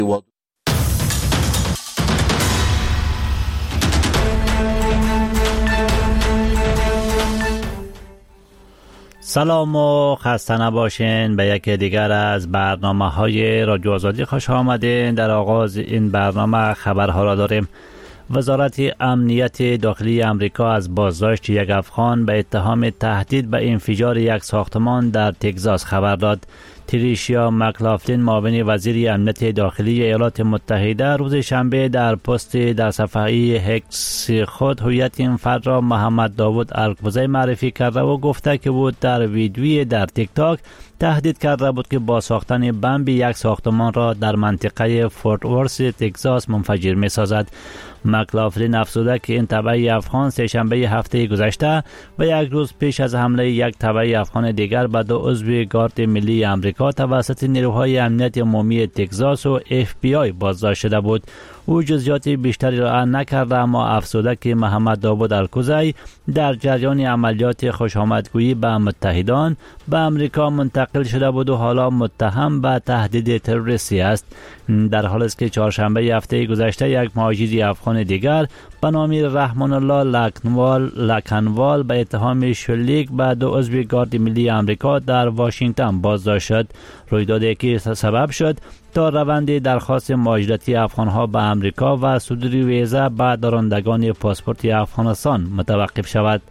سلام و خسته نباشین. به یک دیگر از برنامه‌های رادیو آزادی خوش آمدین. در آغاز این برنامه خبرها را داریم. وزارت امنیت داخلی امریکا از بازداشت یک افغان به اتهام تهدید به انفجار یک ساختمان در تگزاس خبر داد. تریشیا مکلافلین معاون وزیر امنیت داخلی ایالات متحده روز شنبه در پست در صفحه هکس خود هویت این فرد را محمد داوود الکوزی معرفی کرده و گفته که او در ویدیویی در تیک تاک تهدید کرده بود که با ساختن بمب یک ساختمان را در منطقه فورت ورث تگزاس منفجر می سازد. مکلافلین افزوده که این تبع افغان سه‌شنبه هفته گذشته و یک روز پیش از حمله یک تبع افغان دیگر به دو عضو گارد ملی امریکا توسط نیروهای امنیت عمومی تگزاس و FBI بازداشت شده بود. او جزئیات بیشتری را نکرده، اما افزوده که محمد داوود الکوزی در جریان عملیات خوشامدگویی به متحدان به امریکا منتقل شده بود و حالا متهم به تهدید تروریستی است. در حالی است که چهارشنبه هفته گذشته یک مهاجر افغان دیگر به نام رحمان الله لکنوال به اتهام شلیک به دو عضو گارد ملی امریکا در واشنگتن بازداشت شد. رویدادی که سبب شد تا روند درخواست مهاجرتی افغانها به امریکا و صدور ویزا به دارندگان پاسپورت افغانستان متوقف شود.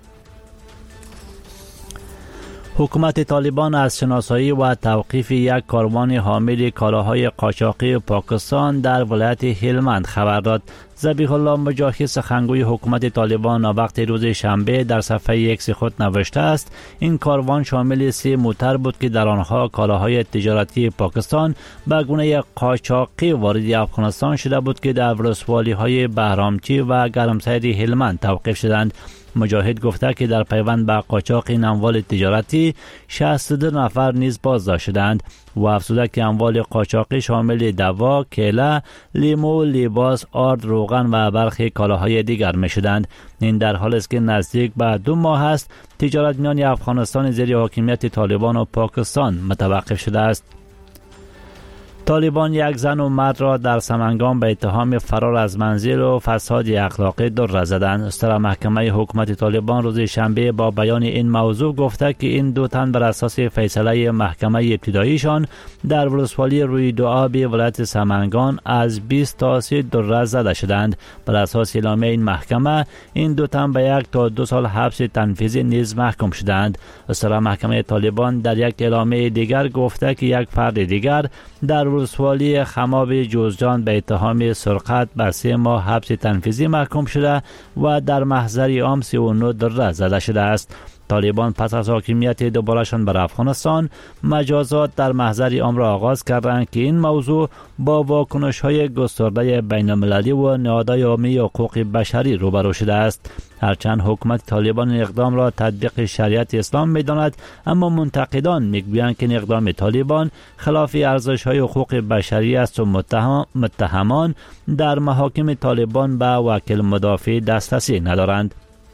حکومت طالبان از شناسایی و توقیف یک کاروان حامل کالاهای قاچاقی پاکستان در ولایت هلمند خبر داد. ذبیح الله مجاهد سخنگوی حکومت طالبان وقت روز شنبه در صفحه اکس خود نوشته است این کاروان شامل 3 موتر بود که در آنها کالاهای تجارتی پاکستان به گونه قاچاقی وارد افغانستان شده بود که در ولسوالی‌های بهرامچی و گرمسیر هلمند توقیف شدند. مجاهد گفته که در پیوند به قاچاق این اموال تجارتی 62 نفر نیز بازداشت شدند و افزوده که اموال قاچاقی شامل دوا، کیله، لیمو، لباس، آرد، روغن و برخی کالاهای دیگر می شدند. این در حالی است که نزدیک به 2 ماه است تجارت میان افغانستان زیر حاکمیت طالبان و پاکستان متوقف شده است. طالبان یک زن و مرد را در سمنگان به اتهام فرار از منزل و فساد اخلاقی در زدند. استرا محکمه حکومت طالبان روز شنبه با بیان این موضوع گفته که این 2 تن بر اساس فیصله محکمه ابتداییشان در ولسوالی روی دو ولایت سمنگان از 20 تا 30 در زده شدند. بر اساس اعلامیه این محکمه این 2 تن به 1 تا 2 سال حبس تنفیذی نیز محکوم شدند. استرا محکمه طالبان در یک اعلامیه دیگر گفته که یک فرد دیگر در ولسوالی خماب جوزجان به اتهام سرقت به 3 ماه حبس تنفیذی محکوم شده و در محضر عام 39 در زده شده است. طالبان پس از حاکمیت دوبارهشان بر افغانستان مجازات در محضر عام را آغاز کردند که این موضوع با واکنش‌های گسترده بین‌المللی و نهادهای عمومی حقوق بشری روبرو شده است. هرچند حکومت طالبان اقدام را تطبیق شریعت اسلام می‌داند، اما منتقدان می‌گویند که اقدام طالبان خلاف ارزش‌های حقوق بشری است و متهمان در محاکم طالبان به وکیل مدافع دسترسی ندارند.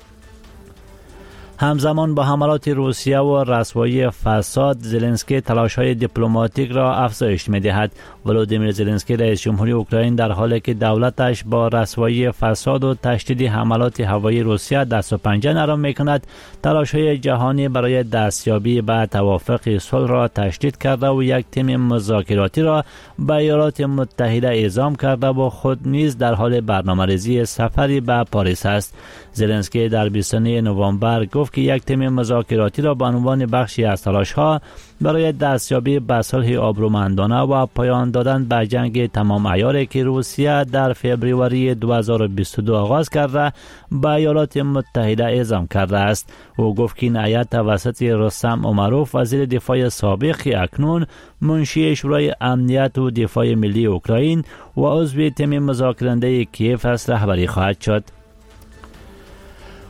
همزمان با حملات روسیه و رسوایی فساد، زلنسکی تلاش‌های دیپلماتیک را افزایش می‌دهد. ولودیمیر زلنسکی رئیس جمهوری اوکراین در حالی که دولتش با رسوایی فساد و تشدید حملات هوایی روسیه دست و پنجه نرم می‌کند، تلاش‌های جهانی برای دستیابی به توافق صلح را تشدید کرده و یک تیم مذاکراتی را به ایالات متحده اعزام کرده و خود نیز در حال برنامه‌ریزی سفری به پاریس است. زلنسکی در 29 نوامبر گفت که یک تیم مذاکراتی را به عنوان بخشی از تلاش‌ها برای دستیابی به صلح آبرومندانه و پایان دادن به جنگ تمام عیاری که روسیه در فوریه 2022 آغاز کرده به ایالات متحده اعزام کرده است. او گفت که این هیئت توسط رستم امروف وزیر دفاع سابق اکنون منشی شورای امنیت و دفاع ملی اوکراین و عضو تیم مذاکره‌کننده کیف است رهبری خواهد شد.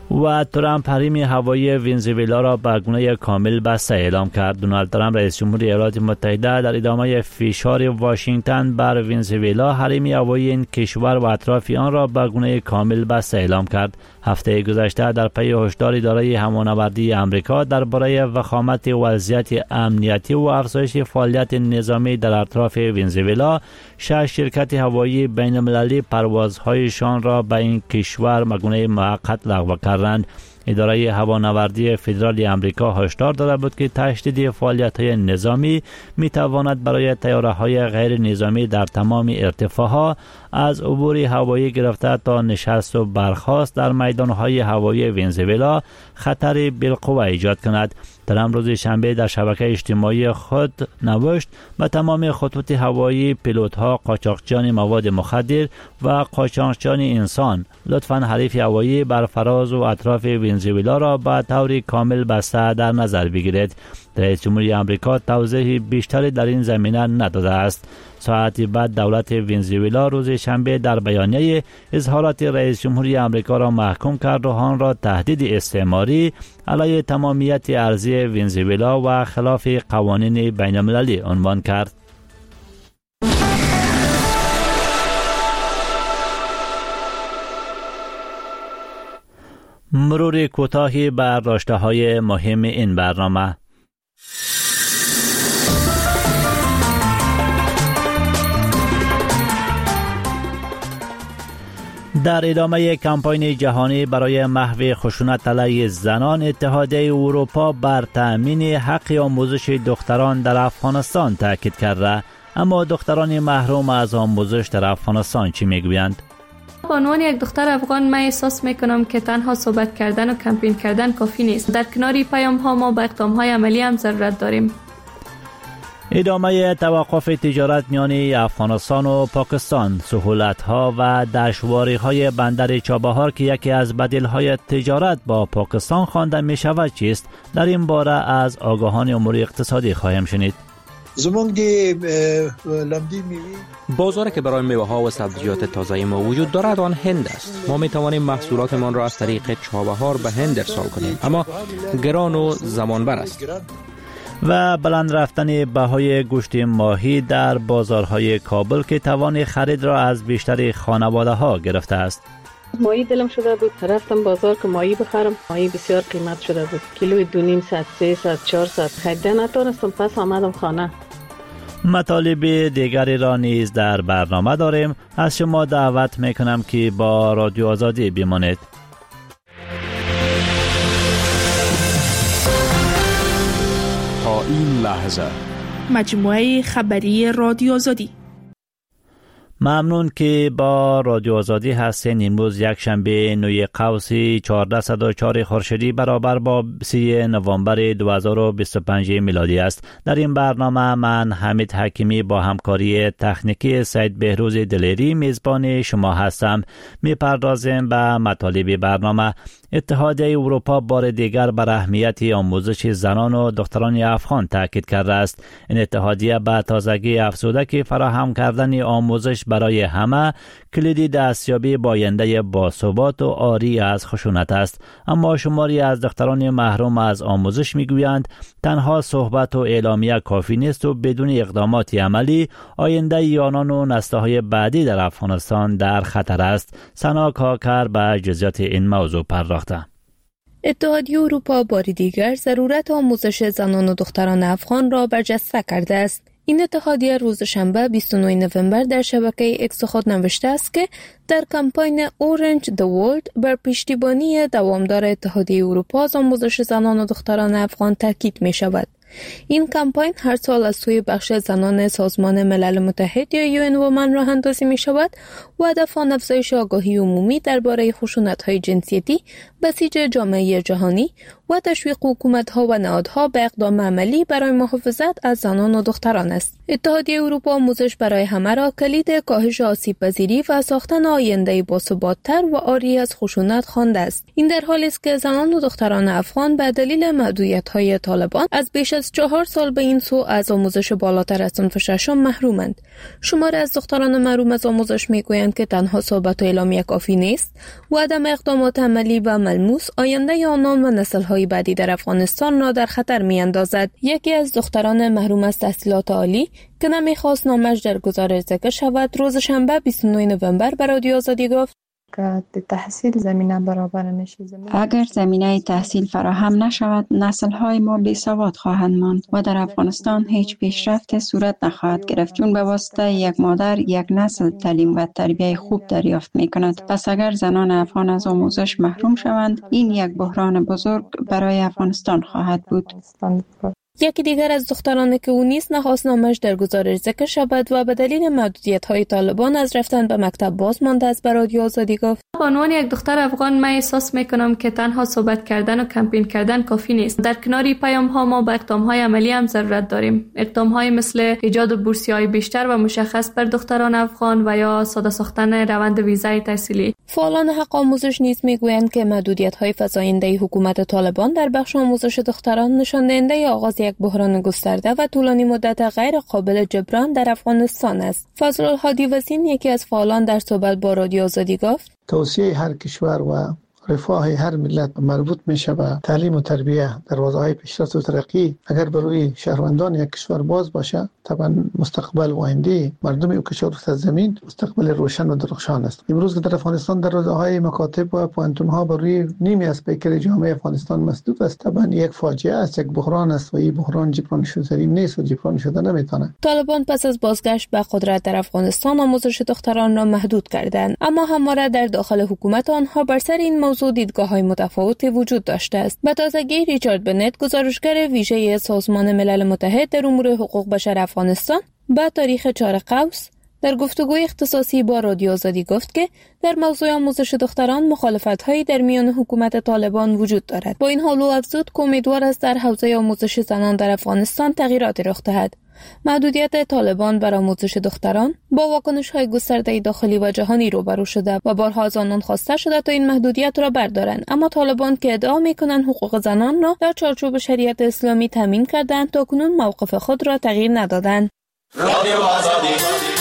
و ترامپ حریم هوایی ونزوئلا را به گونه کامل بسته اعلام کرد. دونالد ترامپ رئیس جمهور ایالات متحده در ادامه فشار واشنگتن بر ونزوئلا حریم هوایی این کشور و اطراف آن را به گونه کامل بسته اعلام کرد. هفته گذشته در پی هشدار اداره هوانوردی آمریکا درباره وخامت وضعیت امنیتی و افزایش فعالیت نظامی در اطراف ونزوئلا، 6 شرکت هوایی بین المللی پروازهایشان را به این کشور به گونه موقت لغو کردند. اداره هوانوردی فدرال آمریکا هشدار داده بود که تشدید فعالیت‌های نظامی می‌تواند برای طیاره‌های غیر نظامی در تمام ارتفاع‌ها از عبور هوایی گرفته تا نشست و برخاست در میدان‌های هوایی ونزوئلا خطر بالقوه ایجاد کند. ترامپ روز شنبه در شبکه اجتماعی خود نوشت به تمام خطوط هوایی، پیلوت‌ها، قاچاقچیان مواد مخدر و قاچاقچیان انسان، لطفاً حریف هوایی بر فراز و اطراف ونزوئلا را به طور کامل بسته در نظر بگیرید. رئیس جمهوری آمریکا توضیح بیشتری در این زمینه نداده است. ساعتی بعد دولت ونزوئلا روز شنبه در بیانیه اظهارات رئیس جمهوری آمریکا را محکوم کرد و آن را تهدید استعماری علیه تمامیت ارضی ونزوئلا و خلاف قوانین بین المللی عنوان کرد. مرور کوتاهی بر داشته‌های مهم این برنامه. در ادامه کمپاین جهانی برای محو خشونت علیه زنان، اتحادیه اروپا بر تأمین حق آموزش دختران در افغانستان تاکید کرده. اما دختران محروم از آموزش در افغانستان چی میگویند؟ به عنوان یک دختر افغان من احساس میکنم که تنها صحبت کردن و کمپین کردن کافی نیست. در کنار پیام ها ما به اقدام های عملی هم ضرورت داریم. ادامه توقف تجارت میان افغانستان و پاکستان، سهولت‌ها و دشواری‌های بندر چابهار که یکی از بدیل‌های تجارت با پاکستان خوانده می‌شود چیست؟ در این باره از آگاهان امور اقتصادی خواهیم شنید. بازاری که برای میوه‌ها و سبزیجات تازه ما وجود دارد آن هند است. ما می‌توانیم محصولاتمان را از طریق چابهار به هند ارسال کنیم، اما گران و زمانبر است. و بلند رفتن بهای گوشت ماهی در بازارهای کابل که توان خرید را از بیشتر خانواده‌ها گرفته است. ماهی دلم شده بود رفتم بازار که ماهی بخرم. ماهی بسیار قیمت شده بود. کیلوی 200 300 400 خریده نتونستم، پس آمدم خانه. مطالب دیگری را نیز در برنامه داریم. از شما دعوت میکنم که با رادیو آزادی بمانید. تا این لحظه مجموعه خبری رادیو آزادی. ممنون که با رادیو آزادی هستین. امروز یک شنبه 9 قوس 1404 خورشیدی برابر با 3 نوامبر 2025 میلادی است. در این برنامه من حمید حکیمی با همکاری تکنیکی سید بهروز دلیری میزبان شما هستم. میپردازیم به مطالب برنامه. اتحادیه اروپا بار دیگر بر اهمیت آموزش زنان و دختران افغان تاکید کرده است. این اتحادیه به تازگی افزوده که فراهم کردن آموزش برای همه کلیدی دستیابی باینده باثبات و عاری از خشونت است. اما شماری از دختران محروم از آموزش میگویند تنها صحبت و اعلامیه کافی نیست و بدون اقدامات عملی آینده آنان و نسل‌های بعدی در افغانستان در خطر است. سنا کاکر به جزئیات این موضوع پرداخته. اتحادیه اروپا بار دیگر ضرورت آموزش زنان و دختران افغان را برجسته کرده است. این اتحادیه روز شنبه 29 نوامبر در شبکه اکس خود نوشته است که در کمپاین اورنج د ورلد بر پشتیبانی دوامدار اتحادیه اروپا از آموزش زنان و دختران افغان تاکید می شود. این کمپاین هر سال از سوی بخش زنان سازمان ملل متحد یا UN Women راه اندازی می شود و هدف آن افزایش آگاهی عمومی درباره خشونت‌های جنسیتی بسیج جامعه جهانی و تشویق حکومت‌ها و نهادها به اقدام عملی برای محافظت از زنان و دختران است. اتحادیه اروپا آموزش برای همه را کلید کاهش آسیب‌پذیری و ساختن آینده باثبات‌تر و عاری از خشونت خوانده است. این در حالی است که زنان و دختران افغان به دلیل محدودیت‌های طالبان از بیش از از 4 سال به این سو از آموزش بالاتر از صنف ششم محرومند. شماری از دختران محروم از آموزش میگویند که تنها صحبت و اعلامیه کافی نیست و عدم اقدامات عملی و ملموس آینده آنان و نسل‌های بعدی در افغانستان را در خطر می‌اندازد. یکی از دختران محروم از تحصیلات عالی که نمی‌خواست نامش در گزارش ذکر شود، روز شنبه 29 نوامبر به رادیو آزادی گفت: تحصیل زمینه برابر نشه، اگر زمینه تحصیل فراهم نشود، نسل‌های ما بیسواد خواهند ماند و در افغانستان هیچ پیشرفت صورت نخواهد گرفت، چون به واسطه یک مادر یک نسل تعلیم و تربیت خوب دریافت می‌کند. پس اگر زنان افغان از آموزش محروم شوند، این یک بحران بزرگ برای افغانستان خواهد بود. یکی دیگر از دخترانی که او نیز نخواست نامش در گزارش ذکر شود و به دلیل محدودیت‌های طالبان از رفتن به مکتب باز مانده است به رادیو آزادی گفت: به عنوان یک دختر افغان من احساس میکنم که تنها صحبت کردن و کمپین کردن کافی نیست. در کنار پیام‌ها ما به اقدام‌های عملی هم ضرورت داریم. اقدام‌های مثل ایجاد بورسیه‌های بیشتر و مشخص بر دختران افغان و یا ساده ساختن روند ویزای تحصیلی. فعالان حق آموزش نیز میگویند که محدودیت‌های فزاینده حکومت طالبان در بخش آموزش دختران نشان دهنده آغاز یک بحران گسترده و طولانی مدت غیر قابل جبران در افغانستان است. فضل الهادی وزین، یکی از فعالان، در صحبت با رادیو آزادی گفت: توسعه هر کشور و رفاه هر ملت مربوط میشه به تعلیم و تربیه در حوزه‌های پیشرفت و ترقی. اگر بروی شهروندان یک کشور باز باشه، طبعا مستقبل و آینده مردم او کشور سرزمین مستقبل روشن و درخشان است. امروز که در افغانستان در حوزه‌های مکاتب و پوانتون‌ها بروی نیمی از پیکر جامعه افغانستان مسدود است، طبعا یک فاجعه است، یک بحران است و این بحران جبران شدنی نیست و جبران شده نمیتونه. طالبان پس از بازگشت به قدرت در افغانستان آموزش دختران را محدود کردند، اما همواره در داخل حکومت آنها بر سر این موضوع دیدگاه‌های متفاوتی وجود داشته است. به تازگی ریچارد بنت، گزارشگر ویژه سازمان ملل متحد در امور حقوق بشر افغانستان، با تاریخ 4 قوس در گفتگوی اختصاصی با رادیو آزادی گفت که در موضوع آموزش دختران مخالفت‌هایی در میان حکومت طالبان وجود دارد. با این حال او افزود که امیدوار است در حوزه آموزش زنان در افغانستان تغییراتی رخ دهد. محدودیت طالبان بر آموزش دختران با واکنش‌های گسترده داخلی و جهانی روبرو شده و بارها از آنان خواسته شده تا این محدودیت را بردارند، اما طالبان که ادعا می‌کنند حقوق زنان را در چارچوب شریعت اسلامی تامین کردند، تاکنون موقف خود را تغییر ندادند. رادیو آزادی.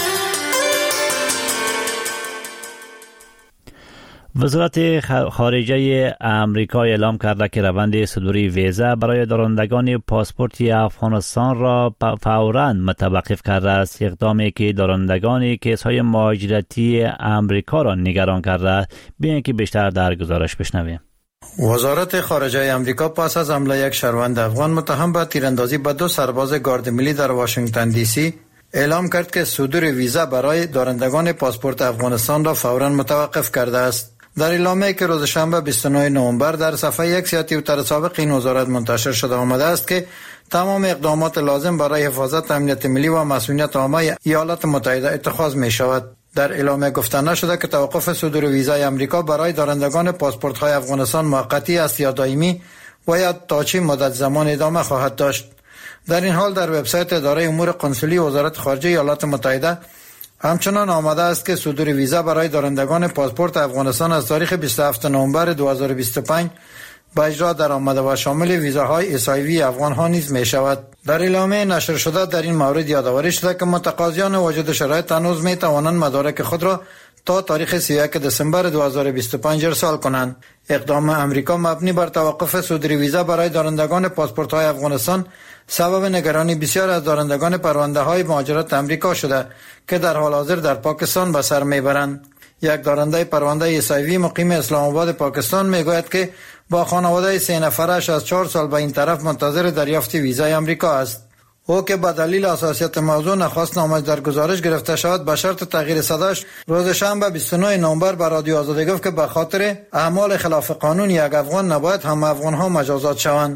وزارت خارجه امریکا اعلام کرده که روند صدوری ویزا برای دارندگان پاسپورت افغانستان را فوراً متوقف کرده است، اقدامی که دارندگان کیس‌های مهاجرتی امریکا را نگران کرده. بیایید که بیشتر در گزارش بشنویم. وزارت خارجه امریکا پس از حمله یک شهروند افغان متهم به تیراندازی به 2 سرباز گارد ملی در واشنگتن دی سی اعلام کرد که صدور ویزا برای دارندگان پاسپورت افغانستان را فوراً متوقف کرده است. در اعلامیه‌ای که روز شنبه 29 نوامبر در صفحه یک سیاسی توییتر سابق این وزارت منتشر شده آمده است که تمام اقدامات لازم برای حفاظت امنیت ملی و مسئولیت عامه ایالات متحده اتخاذ می شود. در اعلامیه گفته نشده که توقف صدور ویزای امریکا برای دارندگان پاسپورت‌های افغانستان موقتی است یا دائمی و یا تا چه مدت زمان ادامه خواهد داشت. در این حال در وبسایت اداره امور قنسولی وزارت خارجه ایالات متحده همچنان آمده است که صدور ویزا برای دارندگان پاسپورت افغانستان از تاریخ 27 نوامبر 2025 به اجرا در آمده و شامل ویزاهای اسایوی افغان‌ها نیز می شود. در اعلامیه نشر شده در این مورد یادآوری شده که متقاضیان واجد شرایط هنوز می توانند مدارک خود را تا تاریخ 31 دسامبر 2025 ارسال کنند. اقدام امریکا مبنی بر توقف صدور ویزا برای دارندگان پاسپورت‌های افغانستان سبب نگرانی بسیار از دارندگان پرونده‌های مهاجرت امریکا شده که در حال حاضر در پاکستان به سر میبرند. یک دارنده پرونده اسایوی مقیم اسلام آباد پاکستان میگوید که با خانواده 3 نفرش از 4 سال به این طرف منتظر دریافت ویزای امریکا است. او که به دلیل حساسیت موضوع نخواست نامش در گزارش گرفته شود به شرط تغییر صداش، روز شنبه 29 نوامبر به رادیو آزادی گفت که به خاطر اعمال خلاف قانون یک افغان نباید هم افغان‌ها مجازات شوند.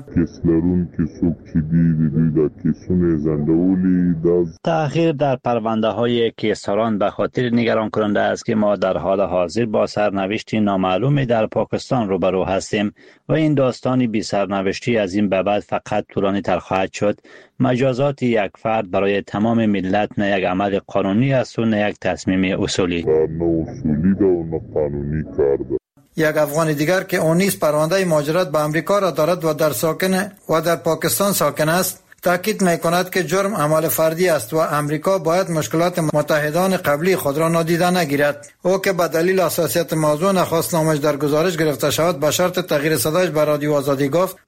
تأخیر در پرونده‌های کیسران به خاطر نگران کننده است که ما در حال حاضر با سرنوشتی نامعلومی در پاکستان روبرو هستیم و این داستانی بی سرنوشتی از این به بعد فقط طولانی تر خواهد شد. مجازات یک فرد برای تمام ملت نه یک عمل قانونی است و نه یک تصمیم اصولی. یک افغان دیگر که اون نیز پرونده مهاجرت به امریکا را دارد و در پاکستان ساکن است، تاکید می‌کند که جرم عمل فردی است و امریکا باید مشکلات متحدان قبلی خود را نادیده نگیرد. او که به دلیل حساسیت موضوع نخواست نامش در گزارش گرفته شود به شرط تغییر صدایش به رادیو آزادی گفت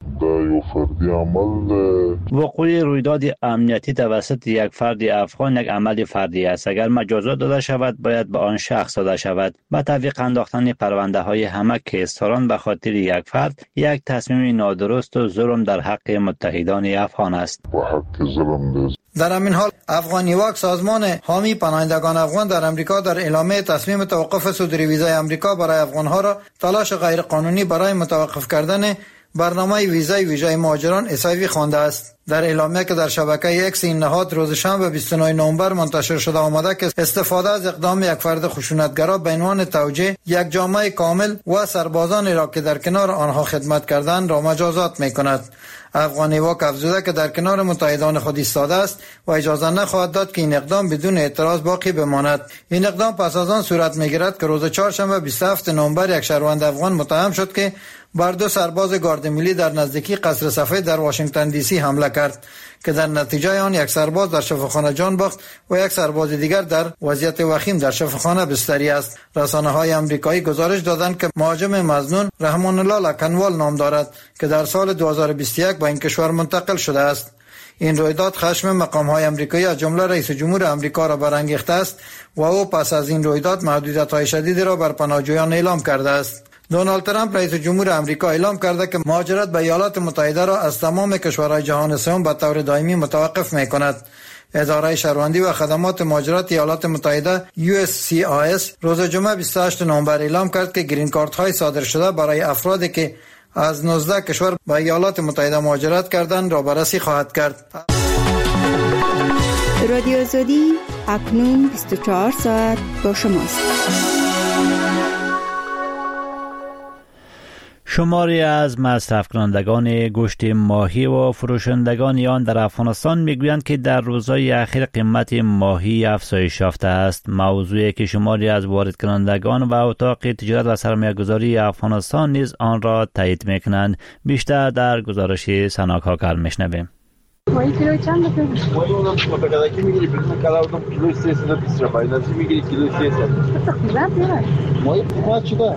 وقوع رویداد امنیتی توسط یک فرد افغان یک عمل فردی است. اگر مجازات داده شود باید به آن شخص داده شود. با تعویق انداختن پرونده های همه کیسران به خاطر یک فرد یک تصمیم نادرست و ظلم در حق متحدان افغان است. در همین حال افغانیواک سازمان حامی پناهندگان افغان در امریکا در اعلامیه تصمیم توقف صدور ویزای امریکا برای افغانها را تلاش غیر قانونی برای متوقف کردن برنامه ویزای ویژه مهاجران اسایوی خوانده است. در اعلامیه که در شبکه اکس این نهاد روز شنبه 29 نوامبر منتشر شده آمده که استفاده از اقدام یک فرد خشونتگرا به عنوان توجیه یک جامعه کامل و سربازانی را که در کنار آنها خدمت کردند را مجازات می‌کند. افغانیواک افزوده که در کنار متحدان خود ایستاده است و اجازه نخواهد داد که این اقدام بدون اعتراض باقی بماند. این اقدام پس از آن صورت می‌گیرد که روز چهارشنبه 27 نوامبر یک شهروند افغان متهم شد که بر دو سرباز گارد ملی در نزدیکی قصر سفید در واشنگتن دی سی حمله کرد که در نتیجه آن یک سرباز در شفاخانه جان باخت و یک سرباز دیگر در وضعیت وخیم در شفاخانه بستری است. رسانه‌های آمریکایی گزارش دادند که مهاجم مظنون رحمان الله لکنوال نام دارد که در سال 2021 به این کشور منتقل شده است. این رویداد خشم مقام‌های آمریکایی از جمله رئیس جمهور آمریکا را برانگیخته است و او پس از این رویداد محدودیت‌های شدیدی را بر پناهجویان اعلام کرده است. دونالد ترامپ رئیس جمهور آمریکا اعلام کرده که مهاجرت به ایالات متحده را از تمام کشورهای جهان سوم به طور دائمی متوقف می‌کند. اداره شهروندی و خدمات مهاجرت ایالات متحده USCIS روز جمعه 28 نوامبر اعلام کرد که گرین کارت‌های صادر شده برای افرادی که از 19 کشور به ایالات متحده مهاجرت کردند را بررسی خواهد کرد. رادیو آزادی اکنون 24 ساعت با شماست. شماری از مصرف کنندگان گوشت ماهی و فروشندگان آن در افغانستان میگویند که در روزهای اخیر قیمت ماهی افزایش یافته است. موضوعی که شماری از وارد کنندگان و اتاق تجارت و سرمایه‌گذاری افغانستان نیز آن را تایید میکنند. بیشتر در گزارش سنا کاکر میشنویم. ماهی کیلو چند است؟ ماهی اونم متقاعدی میگیری بدون کلاودم کیلو 320 روپیه نازی میگیری کیلو 300. ماهی قیمت چقدر؟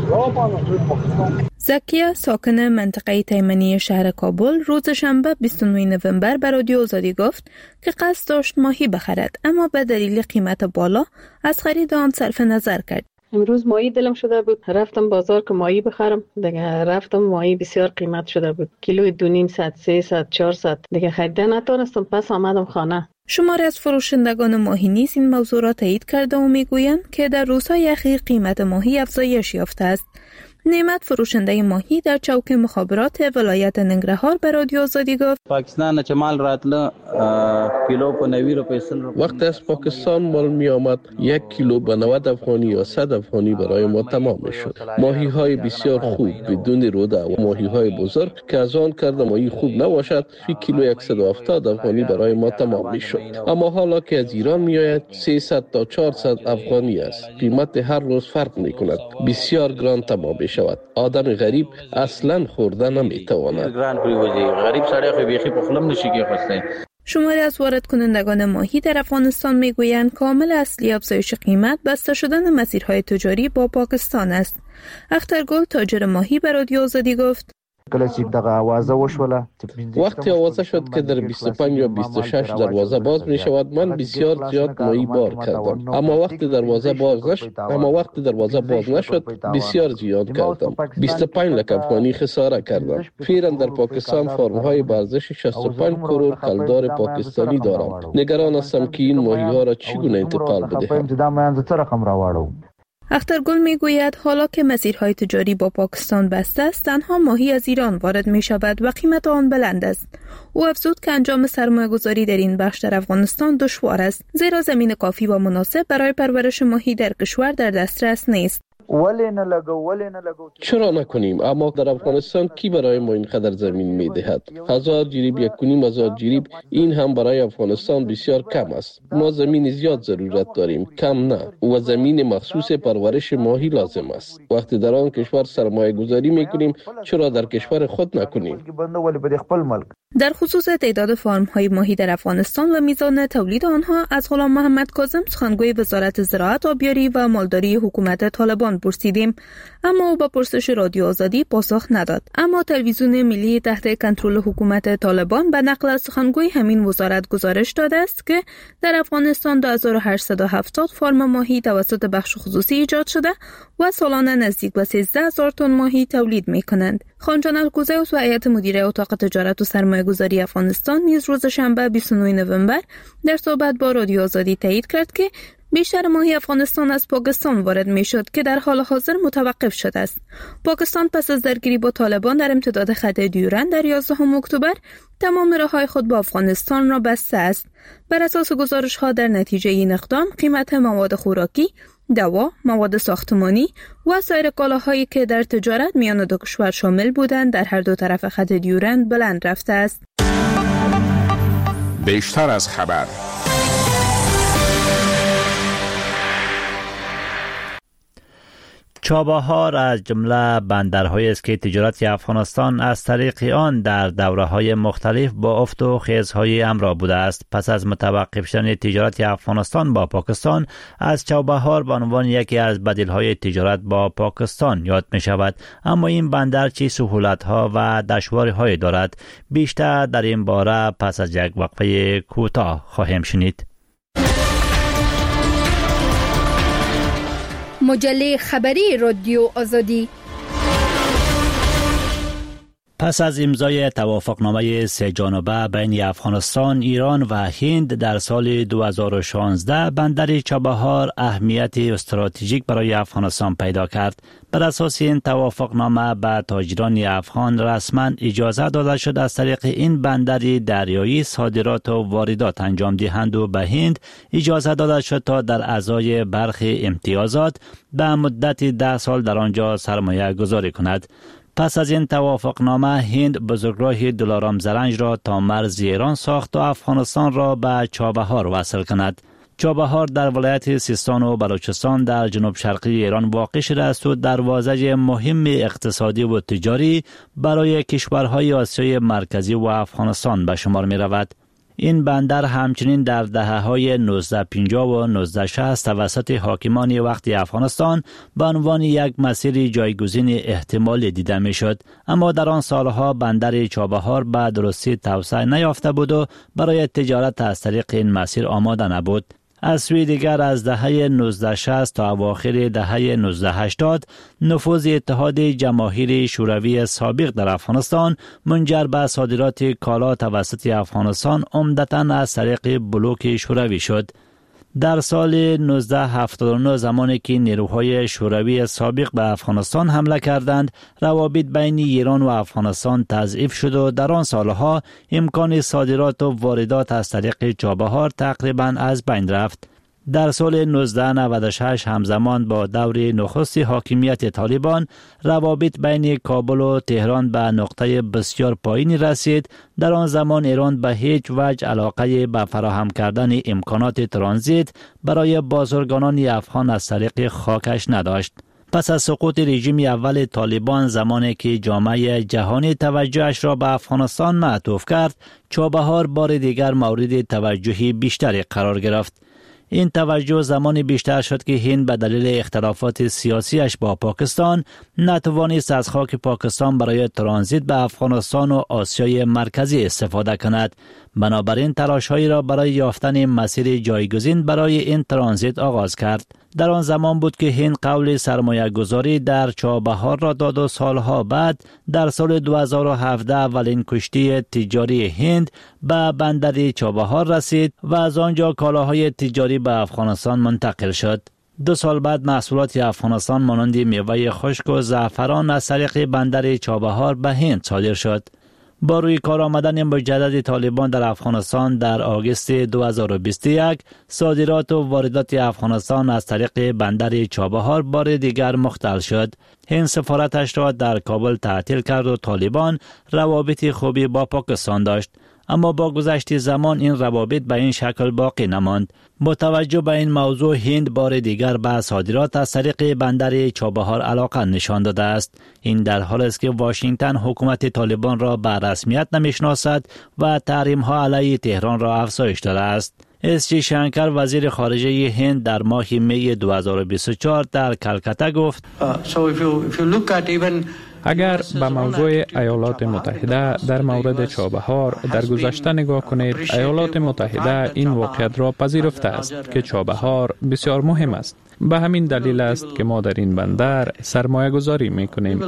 زکیه ساکن منطقه تیمنی شهر کابل روز شنبه 29 نوامبر به رادیو آزادی گفت که قصد داشت ماهی بخرد اما به دلیل قیمت بالا از خرید آن صرف نظر کرد. امروز ماهی دلم شده بود رفتم بازار که ماهی بخرم دیگه رفتم ماهی بسیار قیمت شده بود کیلوی 200 300 400 دیگه خریدن نتونستم پس آمدم خانه. شماری از فروشندگان ماهی نیز این موضوع را تایید کرده و میگویند که در روزهای اخیر قیمت ماهی افزایش یافته است. نعمت فروشنده ماهی در چوک مخابرات ولایت ننگرهار به رادیو آزادی گفت پاکستان چه مال راتله کیلو په 90 روپیه وقت از پاکستان مال می آمد 1 کیلو به 90 افغانی یا 100 افغانی برای ما تمام می شد. ماهی های بسیار خوب بدون روده و ماهی های بزرگ که از آن کرده ماهی خوب نباشد فی کیلو 170 افغانی برای ما تمام می شد. اما حالا که از ایران می آید 300 تا 400 افغانی است. قیمت هر روز فرق می کند. بسیار گران تمام می شود. آدم غریب اصلا خورده نمی تواند. غریب سړی خو بیخي په خلم نشي کې خوسته. شماری از وارد کنندگان ماهی در افغانستان میگویند کامل اصلی افزایش قیمت بسته شدن مسیرهای تجاری با پاکستان است. اخترگل تاجر ماهی به رادیو آزادی گفت وقتی آوازه شد که در 25 یا 26 دروازه باز می شود من بسیار زیاد ماهی بار کردم اما وقتی دروازه باز نشد بسیار زیاد کردم 25 لک افغانی خساره کردم. فعلا در پاکستان فرم های به ارزش 65 کرور کلدار پاکستانی دارم. نگران هستم که این ماهی ها را چگونه انتقال بدهم. اخترگل میگوید حالا که مسیرهای تجاری با پاکستان بسته است تنها ماهی از ایران وارد می شود و قیمت آن بلند است. او افزود که انجام سرمایه‌گذاری در این بخش در افغانستان دشوار است زیرا زمین کافی و مناسب برای پرورش ماهی در کشور در دسترس نیست. چرا نکنیم؟ اما در افغانستان کی برای ما اینقدر زمین میدهد؟ 1000 جریب 1.5 جریب، این هم برای افغانستان بسیار کم است. ما زمین زیاد ضرورت داریم، کم نه، و زمین مخصوص پرورش ماهی لازم است. وقتی در آن کشور سرمایه گذاری میکنیم، چرا در کشور خود نکنیم؟ در خصوص تعداد فارم های ماهی در افغانستان و میزان تولید آنها از غلام محمد کاظم، سخنگوی وزارت زراعت، آبیاری و مالداری حکومت طالبان پرسیدیم، اما او به پرسش رادیو آزادی پاسخ نداد. اما تلویزیون ملی تحت کنترل حکومت طالبان به نقل از سخنگوی همین وزارت گزارش داده است که در افغانستان 2870 فارم ماهی توسط بخش خصوصی ایجاد شده و سالانه نزدیک به 13000 تن ماهی تولید می‌کنند. خانجان الکوزیوس و هیئت مدیره اتاق تجارت و سرمایه‌گذاری افغانستان نیز روز شنبه 29 نوامبر در صحبت با رادیو آزادی تایید کرد که بیشتر ماهی افغانستان از پاکستان وارد می شد که در حال حاضر متوقف شده است. پاکستان پس از درگیری با طالبان در امتداد خط دیورند در 11 اکتبر تمام راههای خود با افغانستان را بسته است. بر اساس گزارش ها در نتیجه این اقدام قیمت مواد خوراکی، دوا، مواد ساختمانی و سایر کالاهایی که در تجارت میان دو کشور شامل بودند در هر دو طرف خط دیورند بلند رفته است. بیشتر از خبر. چابهار از جمله بندرهایی است که تجارت افغانستان از طریق آن در دوره‌های مختلف با افت و خیزهای همراه بوده است. پس از متوقف شدن تجارت افغانستان با پاکستان، از چابهار به عنوان یکی از بدیل‌های تجارت با پاکستان یاد می شود. اما این بندر چه سهولت‌ها و دشواری‌هایی دارد؟ بیشتر در این باره پس از یک وقفه کوتاه خواهیم شنید. مجله خبری رادیو آزادی. پس از امضای توافقنامه سه جانبه بین افغانستان، ایران و هند در سال 2016، بندر چابهار اهمیت استراتژیک برای افغانستان پیدا کرد. بر اساس این توافقنامه به تاجران افغان رسما اجازه داده شد از طریق این بندر دریایی صادرات و واردات انجام دهند و به هند اجازه داده شد تا در ازای برخی امتیازات به مدت 10 سال در آنجا سرمایه گذاری کند. پس از این توافقنامه، هند بزرگراه دلارام زرنج را تا مرز ایران ساخت و افغانستان را به چابهار وصل کند. چابهار در ولایت سیستان و بلوچستان در جنوب شرقی ایران واقع شده است و دروازه مهم اقتصادی و تجاری برای کشورهای آسیای مرکزی و افغانستان به شمار می رود. این بندر همچنین در دهه‌های 1950 و 1960 توسط حاکمان وقت افغانستان به عنوان یک مسیر جایگزین احتمال دیده می‌شد، اما در آن سالها بندر چابهار به درستی توسعه نیافته بود و برای تجارت از طریق این مسیر آماده نبود. از سوی دیگر از دهه 1960 تا اواخر دهه 1980 نفوذ اتحاد جماهیر شوروی سابق در افغانستان منجر به صادرات کالا توسط افغانستان عمدتاً از طریق بلوک شوروی شد. در سال 1979 زمانی که نیروهای شوروی سابق به افغانستان حمله کردند، روابط بین ایران و افغانستان تضعیف شد و در آن سالها امکان صادرات و واردات از طریق چابهار تقریباً از بین رفت. در سال 1996 همزمان با دور نخست حاکمیت طالبان، روابط بین کابل و تهران به نقطه بسیار پایینی رسید. در آن زمان ایران به هیچ وجه علاقه به فراهم کردن امکانات ترانزیت برای بازرگانان افغان از طریق خاکش نداشت. پس از سقوط رژیم اول طالبان، زمانی که جامعه جهانی توجهش را به افغانستان معطوف کرد، چابهار بار دیگر مورد توجه بیشتری قرار گرفت. این توجه زمانی بیشتر شد که هند به دلیل اختلافات سیاسیش با پاکستان نتوانست از خاک پاکستان برای ترانزیت به افغانستان و آسیای مرکزی استفاده کند. بنابراین تلاش‌هایی را برای یافتن مسیر جایگزین برای این ترانزیت آغاز کرد. در آن زمان بود که هند قول سرمایه گذاری در چابهار را داد و سالها بعد در سال 2017 اولین کشتی تجاری هند به بندر چابهار رسید و از آنجا کالاهای تجاری به افغانستان منتقل شد. 2 سال بعد محصولات افغانستان مانند میوه خشک و زعفران از طریق بندر چابهار به هند صادر شد. با روی کار آمدن مجدد طالبان در افغانستان در آگوست 2021 صادرات و واردات افغانستان از طریق بندر چابهار بار دیگر مختل شد. هند سفارتش را در کابل تعطیل کرد و طالبان روابط خوبی با پاکستان داشت. اما با گذشت زمان این روابط به این شکل باقی نماند. با توجه به این موضوع هند بار دیگر به صادرات از طریق بندر چابهار علاقه نشان داده است. این در حالی است که واشنگتن حکومت طالبان را به رسمیت نمیشناسد و تحریم ها علیه تهران را افزایش داده است. اس جی شنکر وزیر خارجه هند در ماه می 2024 در کلکته گفت اگر به موضوع ایالات متحده در مورد چابهار در گذشته نگاه کنید، ایالات متحده این واقعیت را پذیرفته است که چابهار بسیار مهم است. به همین دلیل است که ما در این بندر سرمایه گذاری می کنیم.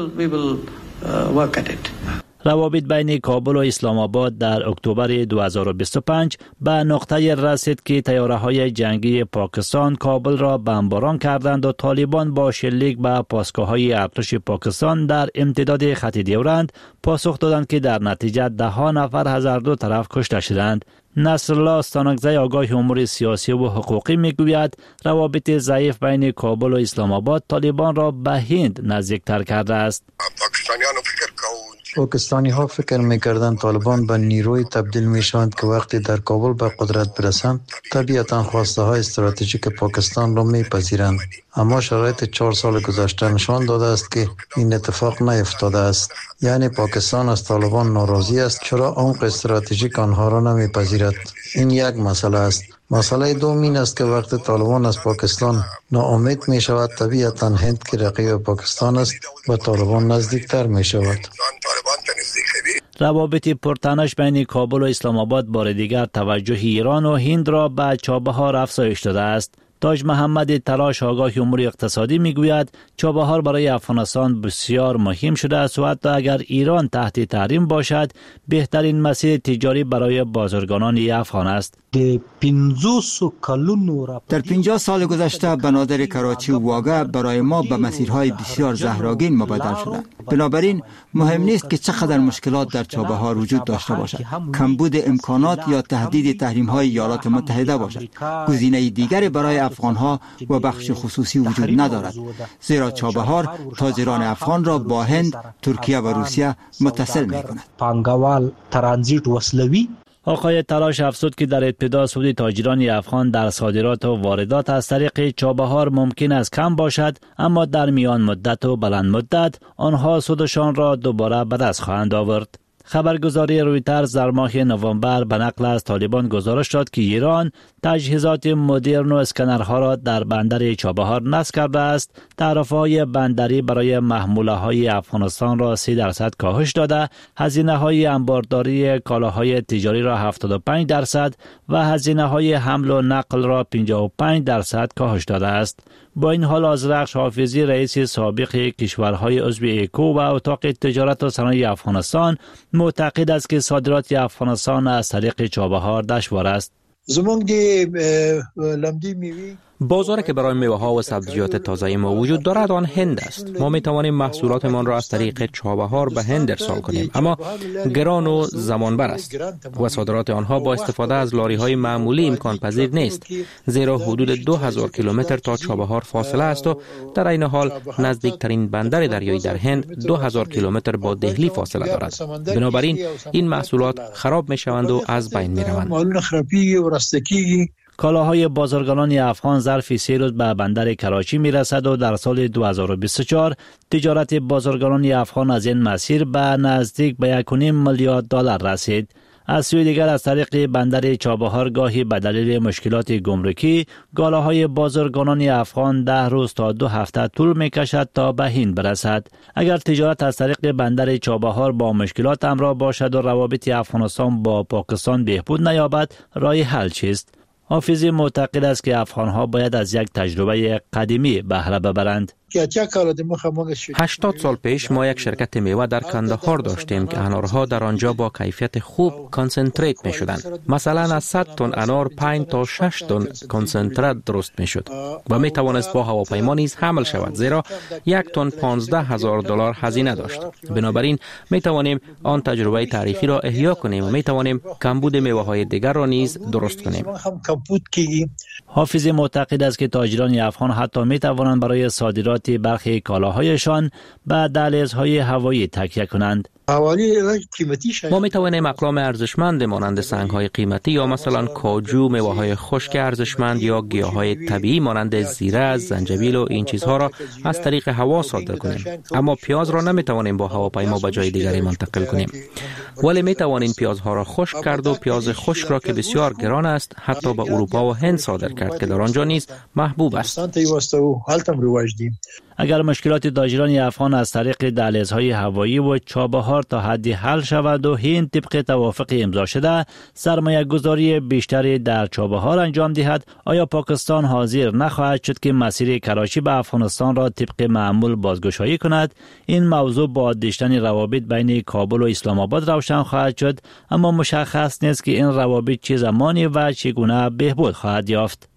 روابط بین کابل و اسلام آباد در اکتبر 2025 به نقطه رسید که طیاره‌های جنگی پاکستان کابل را بمباران کردند و طالبان با شلیک به پاسگاه‌های ارتش پاکستان در امتداد خط ډیورند پاسخ دادند که در نتیجه 10 نفر از هر دو طرف کشته شدند. نصرالله استانکزی آگاه امور سیاسی و حقوقی میگوید روابط ضعیف بین کابل و اسلام آباد طالبان را به هند نزدیکتر کرده است. پاکستانی ها فکر میکردند طالبان به نیروی تبدیل میشوند که وقتی در کابل به قدرت برسند طبیعتا خواسته های استراتژیک پاکستان را میپذیرند. اما شرایط 4 سال گذشته نشان داده است که این اتفاق نیفتاده است. یعنی پاکستان از طالبان ناراضی است چرا عمق استراتژیک آنها را نمیپذیرد. این یک مسئله است. مسئله دوم این است که وقتی طالبان از پاکستان ناامید می شود طبیعتا هند که رقیب پاکستان است به طالبان نزدیکتر می شود. روابط پرتنش بین کابل و اسلام آباد بار دیگر توجه ایران و هند را به چابهار افزایش داده است. تاج محمد تلاش آگاه امور اقتصادی میگوید چابهار برای افغانستان بسیار مهم شده است و حتی اگر ایران تحت تحریم باشد بهترین مسیر تجاری برای بازرگانان افغان است. در 50 سال گذشته بنادر کراچی و واگه برای ما به مسیرهای بسیار زهراگین مبادل شده. بنابراین مهم نیست که چقدر مشکلات در چابهار وجود داشته باشد. کمبود امکانات یا تهدید تحریم‌های ایالات متحده باشد. گزینه دیگری برای افغان‌ها و بخش خصوصی وجود ندارد. زیرا چابهار تاجران افغان را با هند، ترکیه و روسیه متصل می‌کند. پانگوال ترانزیت وسلوی آقای تلاش افزود که در ابتدا سود تاجران افغان در صادرات و واردات از طریق چابهار ممکن است کم باشد، اما در میان مدت و بلند مدت آنها سودشان را دوباره به دست خواهند آورد. خبرگزاری رویترز در ماه نوامبر به نقل از طالبان گزارش داد که ایران تجهیزات مدرن و اسکنرها را در بندر چابهار نصب کرده است. تعرفه‌های بندری برای محموله‌های افغانستان را 3% کاهش داده، هزینه‌های انبارداری کالاهای تجاری را 75% و هزینه‌های حمل و نقل را 55% کاهش داده است. با این حال آذرخش حافظی رئیس سابق کشورهای عضو ایکو و اتاق تجارت و صنایع افغانستان معتقد است که صادرات افغانستان از طریق چابهار دشوار است. بازاری که برای میوه ها و سبزیجات تازه ما وجود دارد آن هند است. ما می توانیم محصولاتمان را از طریق چابهار به هند ارسال کنیم، اما گران و زمانبر است و صادرات آنها با استفاده از لاری های معمولی امکان پذیر نیست، زیرا حدود 2000 کیلومتر تا چابهار فاصله است و در این حال نزدیکترین بندر دریایی در هند 2000 کیلومتر با دهلی فاصله دارد. بنابراین این محصولات خراب می شوند و از بین می روند. کالاهای بازرگانان افغان ظرف 3 روز به بندر کراچی می رسد و در سال 2024 تجارت بازرگانان افغان از این مسیر به نزدیک به 1.5 میلیارد دلار رسید. از سوی دیگر از طریق بندر چابهار گاهی به دلیل مشکلات گمرکی کالاهای بازرگانان افغان 10 روز تا 2 هفته طول می کشد تا به هند برسد. اگر تجارت از طریق بندر چابهار با مشکلات همراه باشد و روابط افغانستان با پاکستان بهبود نیابد، راه حل چیست؟ حافظی معتقد است که افغان‌ها باید از یک تجربه قدیمی بهره ببرند. 80 سال پیش ما یک شرکت میوه در کندهار داشتیم که انارها در آنجا با کیفیت خوب کانسنتریت می شدند. مثلا از 100 تن انار 5 تا 6 تن کانسنترات درست می شد و می توانست با هواپیما نیز حمل شود، زیرا یک تن $15,000 هزینه داشت. بنابراین می توانیم آن تجربه تاریخی را احیا کنیم و می توانیم کمبود میوه های دیگر را نیز درست کنیم. حافظ معتقد است که تاجران افغان حتی می توانند برای صادرات برخی کالاهایشان به دهلیزهای هوایی تکیه کنند. ما می توانیم اقلام ارزشمند مانند سنگ‌های قیمتی یا مثلا کاجو، میوه‌های خشک ارزشمند یا گیاهای طبیعی مانند زیره، زنجبیل و این چیزها را از طریق هوا صادر کنیم. اما پیاز را نمی توانیم با هواپیما به جای دیگری منتقل کنیم. ولی می توانیم پیازها را خشک کرد و پیاز خشک را که بسیار گران است حتی به اروپا و هند صادر کرد که در آنجا نیز محبوب است. اگر مشکلات تاجران افغان از طریق دهلیزهای هوایی و چابهار تا حدی حل شود و هند طبق توافق امضا شده سرمایه گذاری بیشتری در چابهار انجام دهد، آیا پاکستان حاضر نخواهد شد که مسیر کراچی به افغانستان را طبق معمول بازگشایی کند؟ این موضوع با داشتن روابط بین کابل و اسلام آباد روشن خواهد شد، اما مشخص نیست که این روابط چه زمانی و چگونه بهبود خواهد یافت.